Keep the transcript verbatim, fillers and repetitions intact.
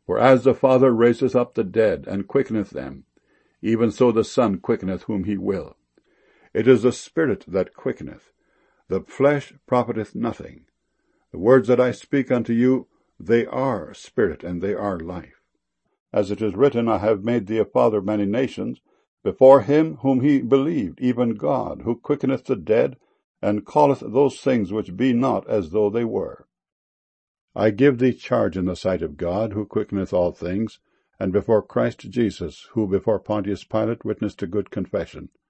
For as the Father raiseth up the dead, and quickeneth them, even so the Son quickeneth whom he will. It is the Spirit that quickeneth. The flesh profiteth nothing. The words that I speak unto you, they are spirit, and they are life. As it is written, I have made thee a father of many nations, before him whom he believed, even God, who quickeneth the dead, and calleth those things which be not as though they were. I give thee charge in the sight of God, who quickeneth all things, and before Christ Jesus, who before Pontius Pilate witnessed a good confession,